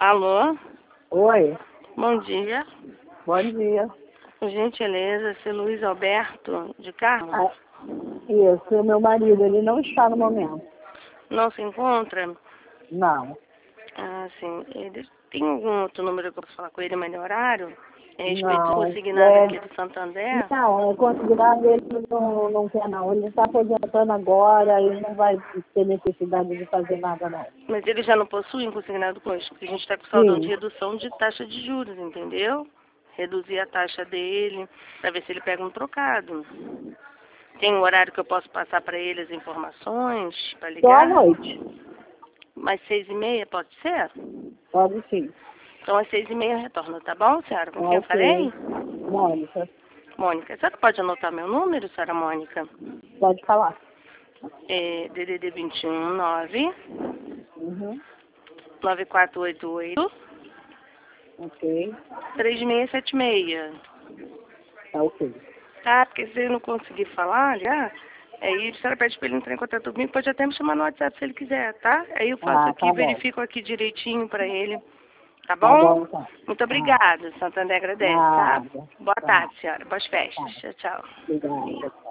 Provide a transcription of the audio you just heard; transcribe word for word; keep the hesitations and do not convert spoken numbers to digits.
Alô? Oi, Bom dia. bom dia. Por gentileza, seu Luiz Alberto de Carmo? Ah, isso, meu marido, ele não está no momento. Não se encontra? Não, Ah, sim. Ele tem algum outro número que eu posso falar com ele, mas no horário? É respeito do não, consignado é, aqui do Santander? não, é considerado ele não, não quer não. Ele está aposentando agora e não vai ter necessidade de fazer nada não. Mas ele já não possui um consignado conosco, porque a gente está com saudão de Sim, redução de taxa de juros, entendeu? Reduzir a taxa dele, para ver se ele pega um trocado. Tem um horário que eu posso passar para ele as informações, para só à ligar? noite, Mais seis e meia, pode ser? pode sim. Então, às seis e meia eu retorno, tá bom, senhora? Com quem eu Ok, falei? Mônica, Mônica. A senhora pode anotar meu número, senhora Mônica? pode falar. É D D D vinte e um, nove, Uhum. nove quatro oito oito, Ok, três seis sete seis. tá ok. Tá? Porque se ele não conseguir falar, já, aí a senhora pede pra ele entrar em contato comigo, pode até me chamar no WhatsApp se ele quiser, tá? Aí eu faço Ah, aqui, tá bom, verifico aqui direitinho pra ele. Tá tá bom? bom então. Muito Ah, obrigada, Santander agradece, tá? nada, Boa tá, tarde, senhora. Boas festas. tá. Tchau, tchau. Obrigada.